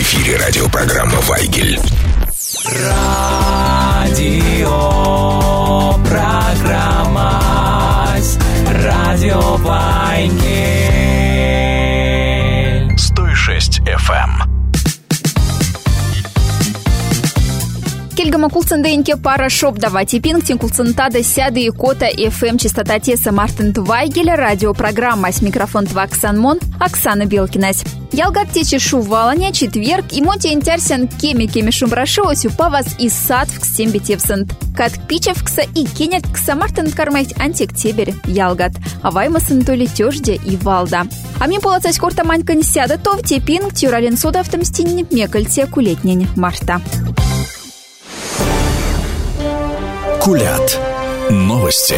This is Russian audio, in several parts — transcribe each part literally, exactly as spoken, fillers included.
эфире радиопрограмма «Вайгель». Радио программа Радио Вайгель сто шесть эф эм. Кельгама кулценденьке пара шоп давати пинктин кулцентада сяды и кота эф эм частота теса Мартин Твайгеля радиопрограмма с микрофон Тваксан Мон Оксана Белкинась. Ялгат течи шуваланя четверг и монти интерсен кеми кеми шумбрашоось упавас и садвк сембетевсент. Кат пичевкса и кенеткса Мартин кармайт антиктебер ялгат. А ваймасын то ли тёжде и валда. А мне полоцать корта манька не сяда то в те пинк тюрален сода в тамстине мекальте кулетнень Марта. Кулят. Новости.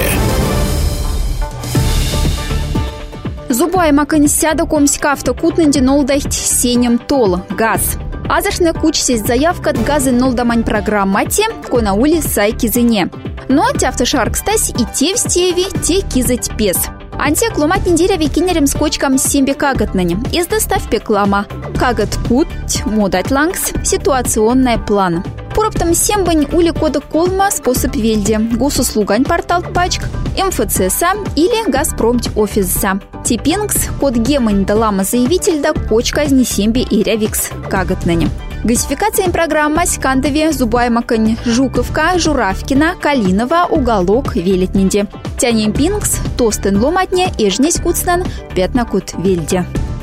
Зубай маканисяда комська автокутненде нолдайт сенем тол газ. Азашна кучсись заявка от газы нолдамань программате кона ули сайки зене. Но тяфташарк стась и те в стеви, те кизать пес. Анте кломат неделя викинерем с кочком сембе кагатнане. Из достав пеклама. Кагат путь, модать лангс, ситуационная план. Пороптом сембань ули кода колма способ вельде. Госуслугань портал пачк, эм эф цэ эс или Газпромть офиса. Типингс код гемань далама заявитель да кочка не сембе и рявикс кагатнане. Газификация программа Скандове, Зубаймакань, Жуковка, Журавкина, Калинова, Уголок, Велетнинде. Тянем пингс, тостен ломатне, эжнесь куцнан, пятнакут вельде.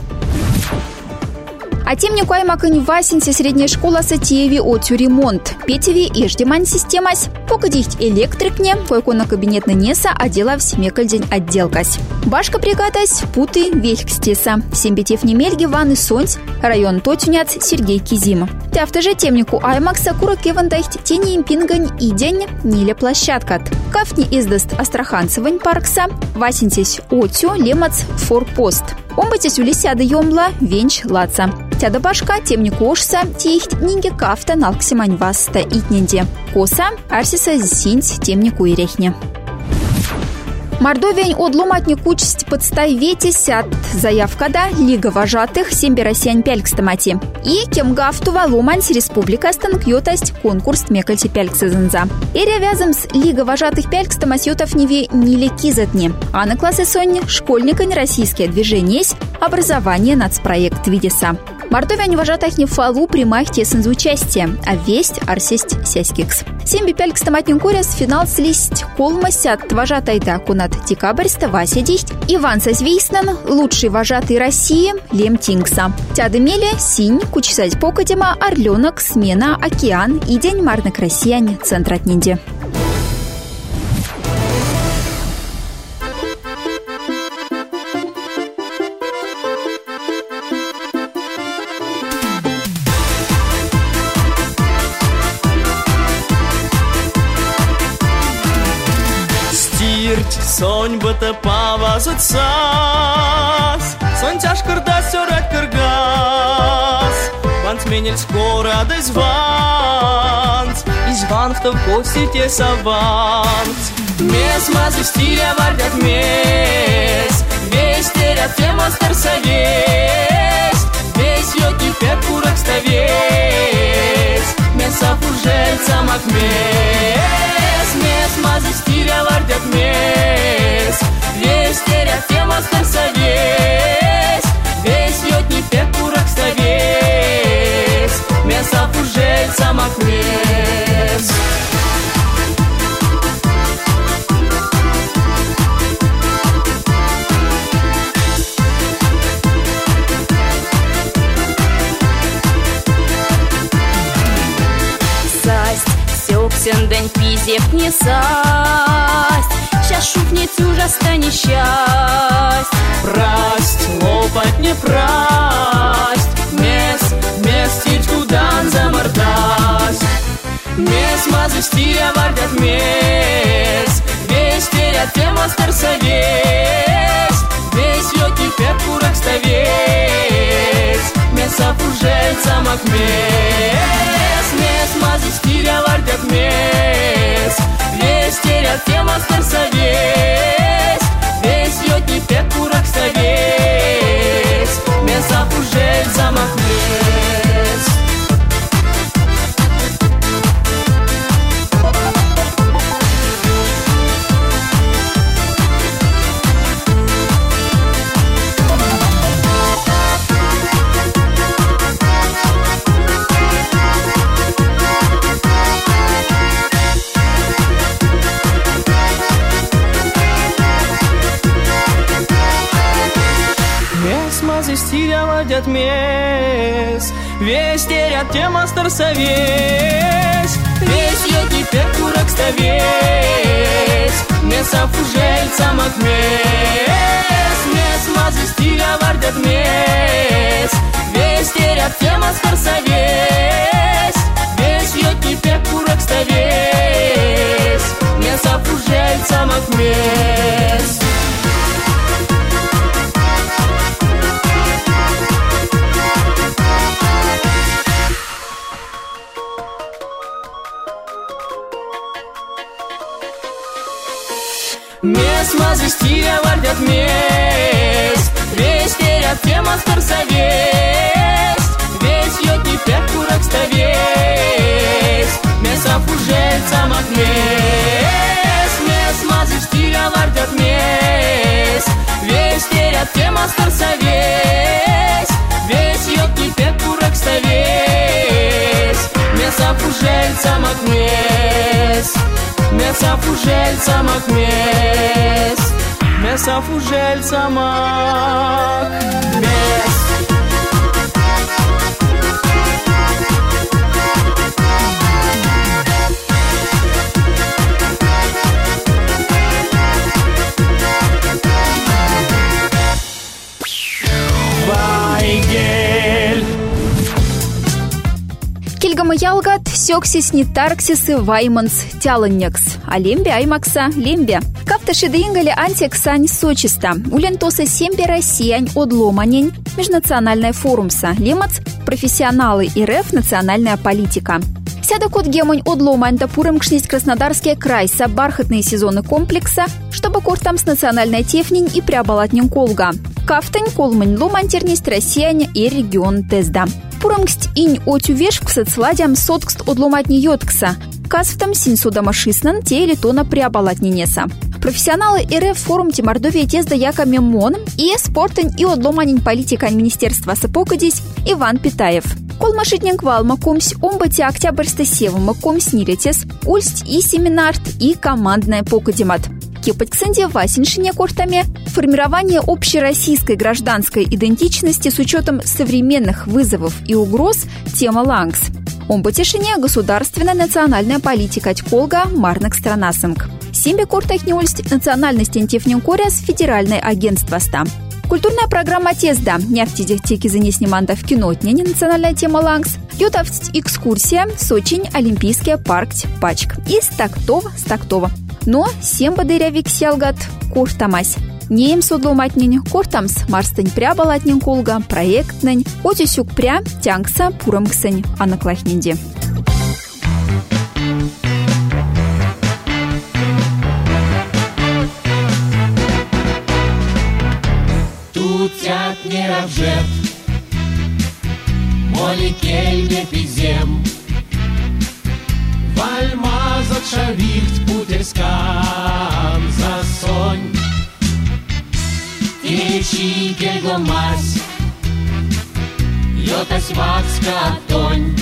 А тем не куаймакань Васинсе средняя школа сатиеви отю ремонт. Петеви еждемань системась. Покадихть электрикне, койкона кабинетна неса, отдела в семекальдень отделкась. Башка бригадась, путы вельхкстеса. Сембетев немельги ванны сонь, район тотюняц Сергей Кизима. Тяфта же темнику аймакса курок евандайхть тени импингань и день ниля площадкат. Кафни издаст астраханцевань паркса, Васинсесь отю лемац форпост. Омбатись улисяда йомла венч лаца. Тяда башка темнику ошса тихть нинге кафта налксимань васта итненде. Коса арсиса зисинь темнику ирехне. Мордовень одломатник участь подстай ветись от заявка да Лига вожатых сембе россиян пялькстамати. И кем гафтува ломансь республика станкьотасть конкурс мекальти пяльксазанза. Эря вязом с Лига вожатых пялькстамасьотов неве ниле кизатни. А на классы сонни школьникань российское движение образование нацпроект видеса. Мордовень вожатых не фалу примах тесен участие, а весть арсесть сяськикс. Сембе пялькстаматнин коряс финал слисть колмасят вожатайда кунат декабрьста Вася дисть, Иван Созвейснан, лучший вожатый России, Лем Тингса. Тядымели, синь, кучсать покадема, орленок, смена, океан и день марных россиян, центр от нинди. Сонь быта павазут сас, сонь тяжкарда сёрать кыргас. Ванс менель скоро дыз ванс, из ванфтов кости тесаванс. Мес мазы стиля вардят мес, весь терят тема старсовесть, весь йоки пек курок ставесть, меса фужельца макмес, мес мазы стиля вардят мес, весь терят тема старсовесть, весь йоки пек курок ставесть, меса фужельца макмес. День пизев не састь, щас шухнет ужасно несчасть. Прасть, лопать не прасть, мес, местить кудан замордасть. Мес мазы стиля вардят мес, весь терят тема старсовесть, весь йоки пек курок ставесть, меса фужельца макмес, мес мазы стиля вардят мес, весь терят тема старсовесть, весь йоки пек курок ставесть, меса фужельца макмес. смазы стиля водят мес, весь терят тема старса весь, весь йоти перкурак ставесь, меса фужель самок мес, мес смазы стиля водят мес, весь терят тема старса весь, весь йоти перкурак ставесь, меса фужель самок мес. Мес мазы стиля вардят мес, весь терят тема старса весь, весь йоти перкурак ставесь, меса фужель самок мес, мес мазы стиля вардят мес, весь терят тема старса весь, весь йоти перкурак ставесь, меса фужель самок мес. Меса фужель самак мес, меса фужель самак мес. Вайгель. Кильгама ялгат, сёксис не тарксисы вайманс тяланнекс, а лембе аймакса лембе. Кафташи деингали антиексань сочиста, улентоса сембе россиянь одломанень, межнациональная форумса, лемац, профессионалы РФ, национальная политика. Сяда код гемонь одломань да пурым кшнись Краснодарский край со бархатные сезоны комплекса, чтобы кортам с национальной тефнень и преобалатнем колга. Кафтань колмань ломань тернесть россияне и регион тезда. Пурамкст инь отю вешк соцладям соткст одломатни йоткса. Касвтам синсудама шиснан те или тона преобалатненеса. Профессионалы РФ форум Тимордовия тезда яка мемон и спортень и одломанень политика Министерства сапокадись Иван Питаев. Колмашитненк валма комсь омбати октябрьста севма комсь нилетес, ульсть и семинарт и командная покадимат. Кепать ксенде васеншине кортами формирование общероссийской гражданской идентичности с учетом современных вызовов и угроз тема Лангс. Омбатишине государственная национальная политика Тьколга Марнак Странасынг. Сембе кортахнюльсть национальность антифнюкоряс федеральное агентство ста. Культурная программа Тезда, нефтедехтеки занесниманда в кинотне, национальная тема Лангс, ютавсть экскурсия, Сочинь, Олимпийский парк, Пачк. И стактова, стактова. Но семба дыря виксялгат куртамась. Неем судломатнень, куртамс марстань прябалатнень колга, проектнень, отюсюк пря, тянгса, пурамксень, анаклахнинди. Тутят не равжет, моли кельме пизем, вальмазот шавихт путерскан засонь, течи кельгомась, йотась вацка тонь,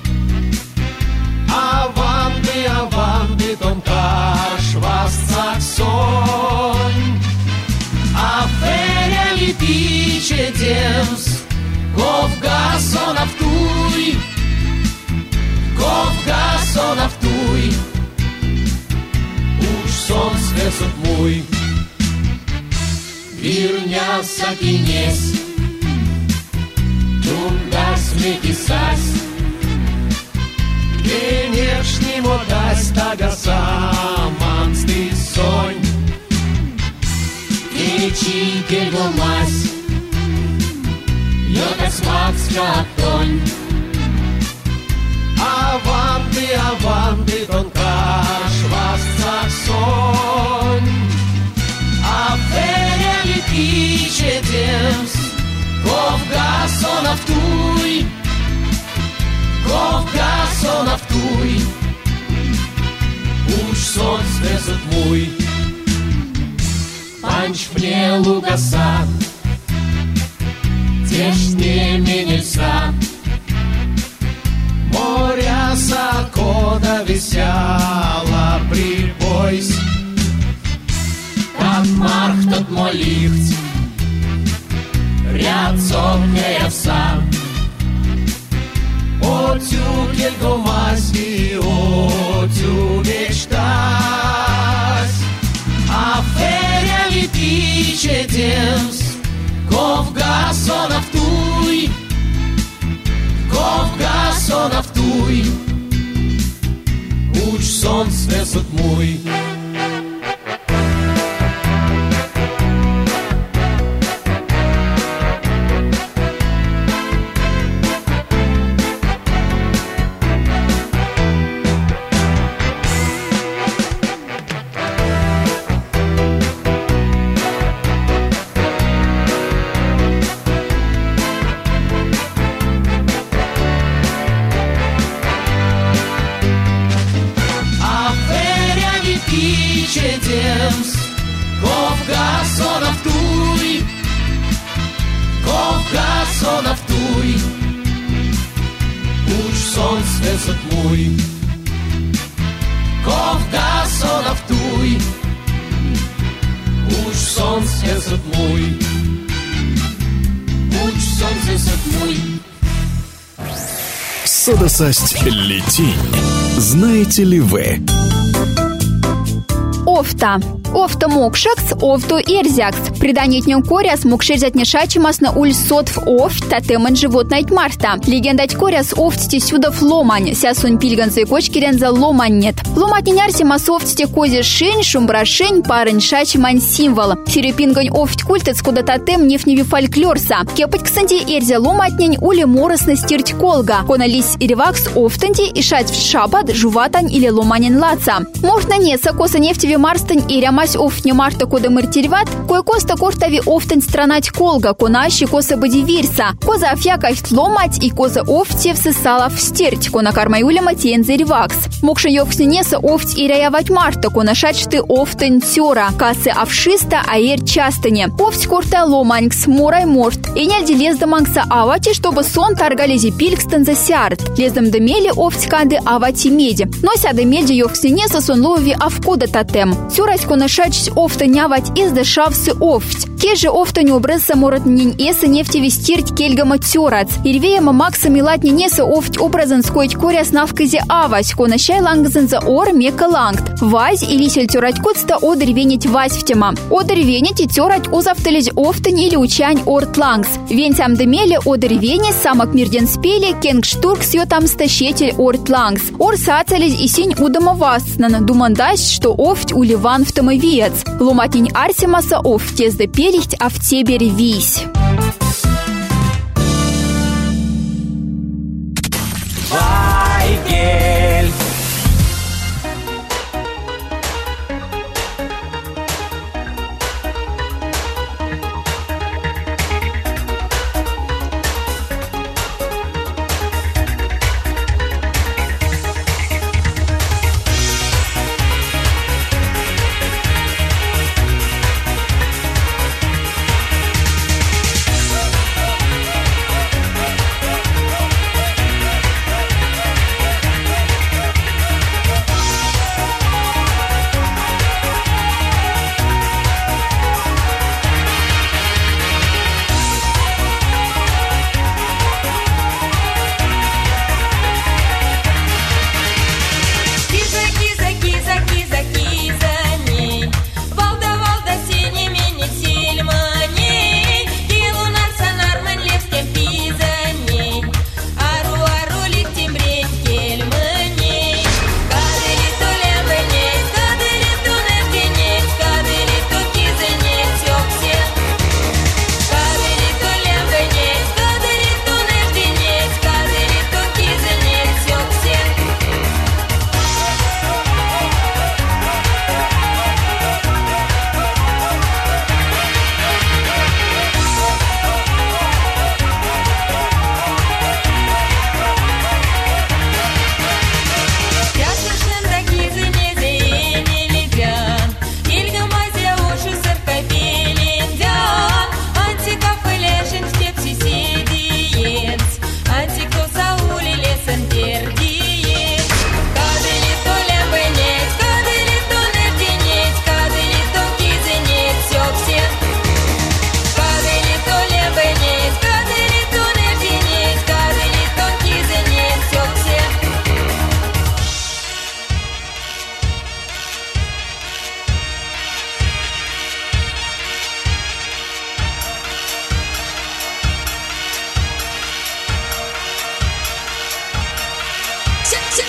аванды, аванды, томкаш вас саксонь, аферя летиче демс, ковгасон автуй, ковгасон автуй, уж сон свесут мой, вирняса кинес, тундас метисась, генешни модась тагаса мансты сонь, Ичи кельгомась, йотас вацка тонь, аванды, аванды, тонкаш вас саксонь, аферя летиче демс, ковгасон автуй, ковгасон автуй, уж сон свесут мой. Панч мне лугаса, тешне менельса, моря сакода висяла прибойсь, как марх тот молихт, Rjat sokne javsa Oću kelko maski Oću mečtas A feria li tiče temps Kovga son aftuj Kovga son aftuj Uč son svesot mój Свесот mój Kovga son aftuj Uč son свесот mój Uč son свесот mój Содосасть летень. Знаете ли вы? Офта. Офта мокшакс, офту эрзякс. Приданетнен коряс мокшерзят нешачимас на уль сотв офт, татеман животнайт марта. Легендать коряс офтите сюдов ломань. Сясун пильганзы кочкиренза ломань нет. Ломатнин арсимас офтите козе шень, шумбрашень, парень шачимань символ. Сирепингань офт культец куда татем нефневи фольклорса. Кепать ксанди эрзя ломатнень ули моросно стирть колга. Конались иревакс офтанди и шать в шабат жуватань или ломанин лаца. Мортна неса коса нефтеви марстань и ряма офтне марта кода мыртирват, кое коста кортави офтань странать колга, конащи коса бодивирса, коза афьякахт ломать и коза офте всысала в стерть, кона кармаюля матензе ревакс. Мокша йоксненеса офть и ряявать марта, кона шачты офтань тёра, касы авшиста аэр частане. Офть корта ломанькс, морай морт, и нельди лездамангса авати, чтобы сон таргалези пилькстан за сярт. Лездам демели офть канды авати меди. Но сяда меди йоксненеса сон лови авкода татем. Тёрась кона шачсь офта нявать из дешавсы офть. Кеже офта не образца морот нинь эса нефти вестирть кельгама тёрац. Ирвеяма макса милатни неса офть образан скоить коря снавказе авась, кона щай лангзан за ор мека лангт. Вазь или сель тёрать кутста одервенить вазь в тема. Одервенить и тёрать узавталить офтань или учань орт лангс. Венцам демели одервенить самок мирден спели кенгштурк сё там стащетель орт лангс. Ор сацались и синь удома васнана, думандась, что офть уливан в томовец. Ломатинь арсимаса офть езда пелихть, а в тебе ревись. Вайгель.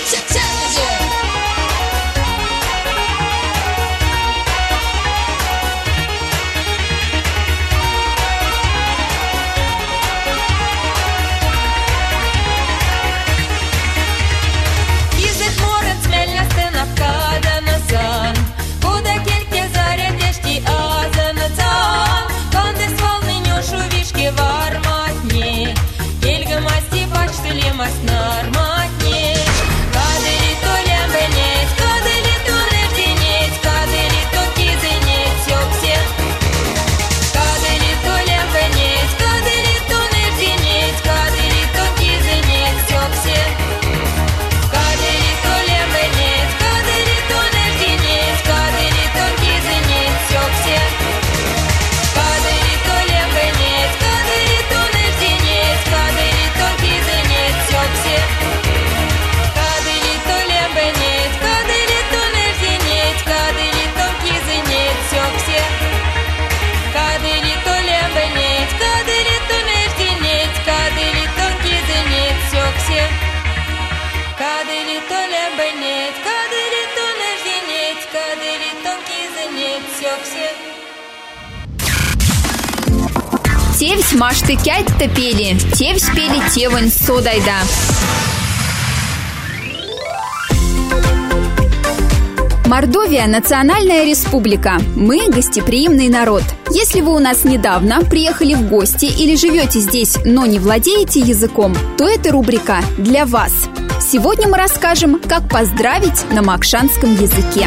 Тевсь машты кять-то пели, тевсь пели тевань содайда. Мордовия – национальная республика. Мы – гостеприимный народ. Если вы у нас недавно приехали в гости или живете здесь, но не владеете языком, то эта рубрика для вас. Сегодня мы расскажем, как поздравить на макшанском языке.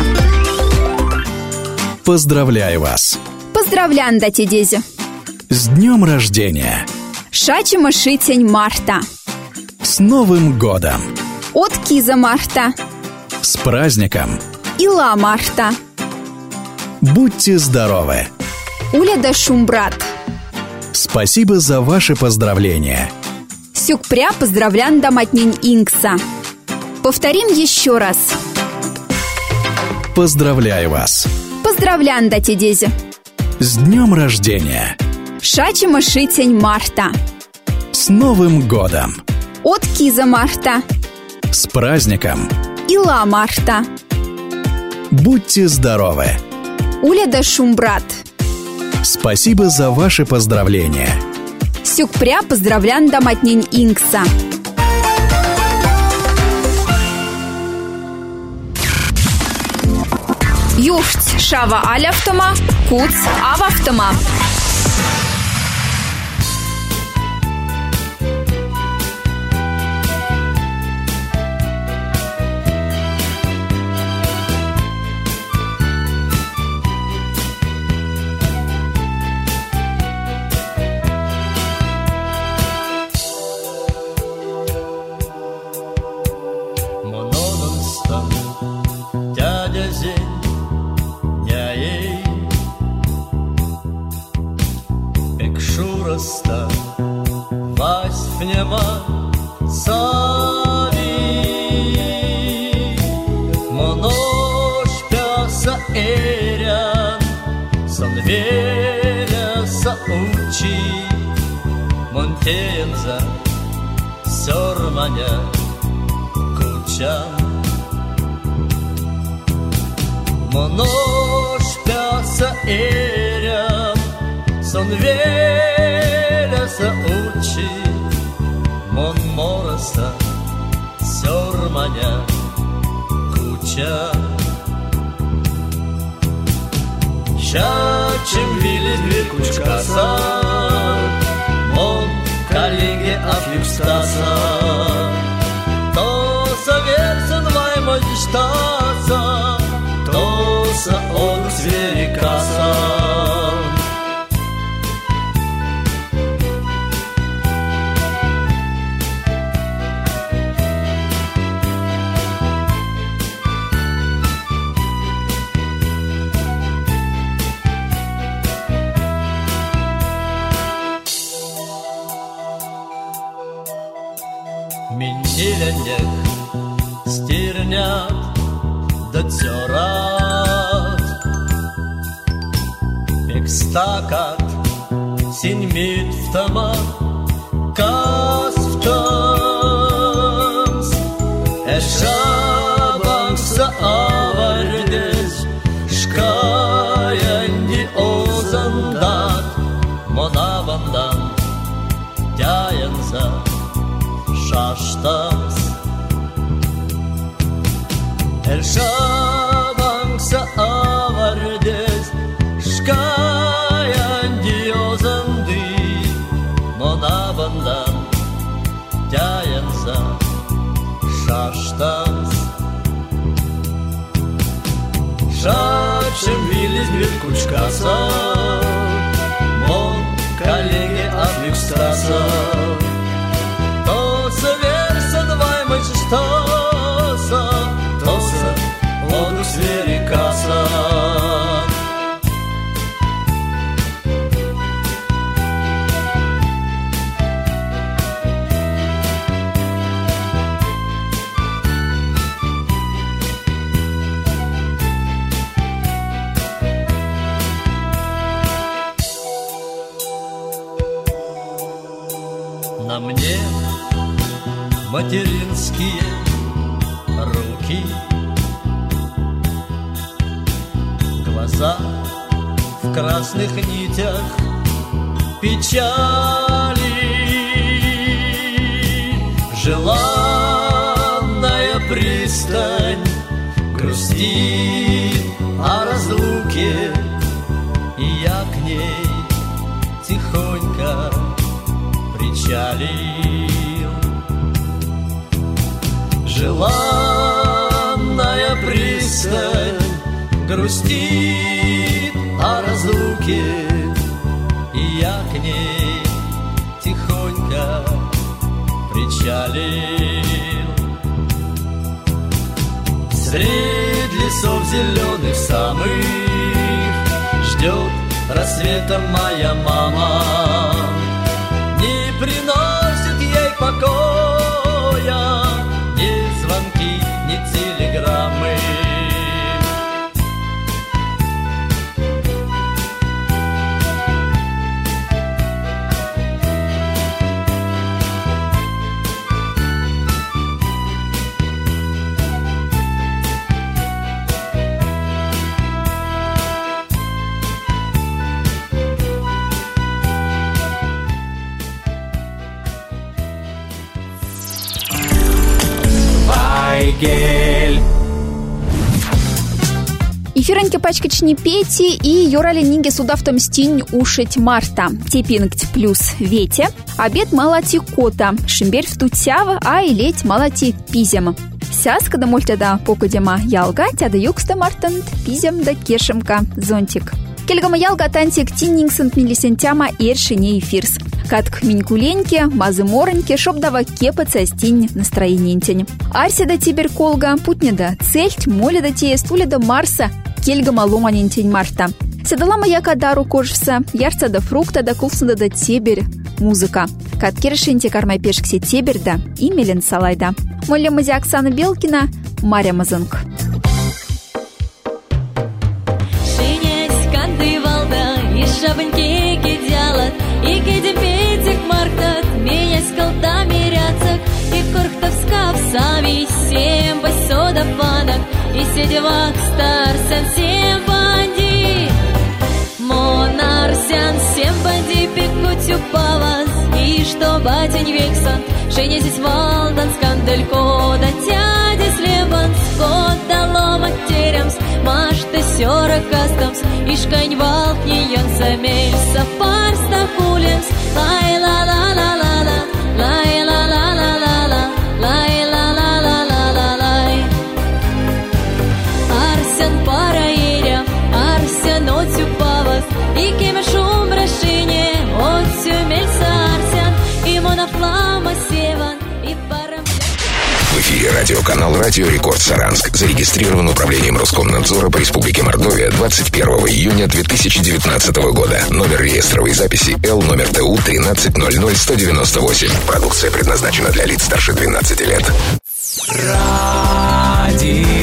Поздравляю вас! Поздравлян, дати дези! С днем рождения! Шачима шитень Марта! С Новым годом! От киза Марта! С праздником! Ила Марта! Будьте здоровы! Уля да Шумбрат! Спасибо за ваши поздравления! Сюкпря поздравлян да матнень Инкса! Повторим еще раз! Поздравляю вас! Поздравлян, дати дези! С днем рождения! Шачима шитень Марта! С Новым годом! От киза Марта! С праздником! Ила Марта! Будьте здоровы! Уля да Шумбрат! Спасибо за ваши поздравления! Сюкпря поздравлян да матнень Инкса! Юшц шава аляфтома, куц авафтома. Montenza, Sormania, Kuchan. Monosh piasa eriam, son vela sa uchi, mon morasa, Sormania, Kuchan. Шачим вилит виркучкаса, он коллеги афлюкстаса, то совершен ваймой штаса, то са он зверикаса. Миниленек стирнят да цёрат, Пекстакат синьмит втама кас втамс, Эша таяса шаштамс. Эл шабаңса авардес шкаян диозанды монабандан таяса шаштамс. Шачым вились бир кучкаса, мон коллеги афлюкстраса. Тоса версан ваймыч штаса, тоса лодус верикаса. На мне материнские руки, глаза в красных нитях печали, желанная пристань грустит о разлуке, и я к ней тихонько причалил. Желанная пристань грустит о разлуке, и я к ней тихонько причалил. Средь лесов зеленых самых ждет рассвета моя мама. Не приносит ей покоя ни звонки, ни телеграммы. Гель. Эфираньке пачкачни Пети и Юрали Нинге судавтом стинь ушить Марта. Тепингть плюс Вете. Обед малати кота. Шимбель в тутява, а и леть малати пизем. Сяска да мультяда покудема ялга, тяда юкста мартант пизем да кешемка зонтик. Кельгама ялга тантик тиннингсент милисентяма эршине эфирс. Катк минькуленьке, мазы мороньке, шоп дава кепаца стинь настроениентень. Арсида тибер колга, путнеда цельть, моледа те стуледа Марса, кельгама ломанентень Марта. Седала моя кадару кожвса, ярца да фрукта да кулсуда да тебер музыка. Каткершинте кармай пешксе теберда и мелен салайда. Молля мази Оксана Белкина, Марья Мазанг. Шинясь канды валда, и шабаньки кидялат, и кидим петик мартат, меня с колдами ряцак, и корхтовскав сави, семь басода фанак, и седевак старсен, семь банди. Монарсян, семь банди пекут упавас, и что батень вексан, шиня здесь валдан, скандалько, да тяди слебан, скот да ломат теремс, машты сёра кастамс, и шкань валк неян самель, сапар стахулемс, лай ла ла ла ла ла, лай ла ла ла ла ла, лай ла ла ла ла ла лай. Арсен параиря, арсен отсю павас, и кеме шум рашине, отсю мельса арсен, и монофлама севан, и парам. В эфире радиоканал «Радио Рекорд Саранск». Зарегистрирован управлением Роскомнадзора по Республике Мордовия двадцать первого июня две тысячи девятнадцатого года. Номер реестровой записи Л, номер Т У тринадцать ноль ноль сто девяносто восемь. Продукция предназначена для лиц старше двенадцати лет. Радио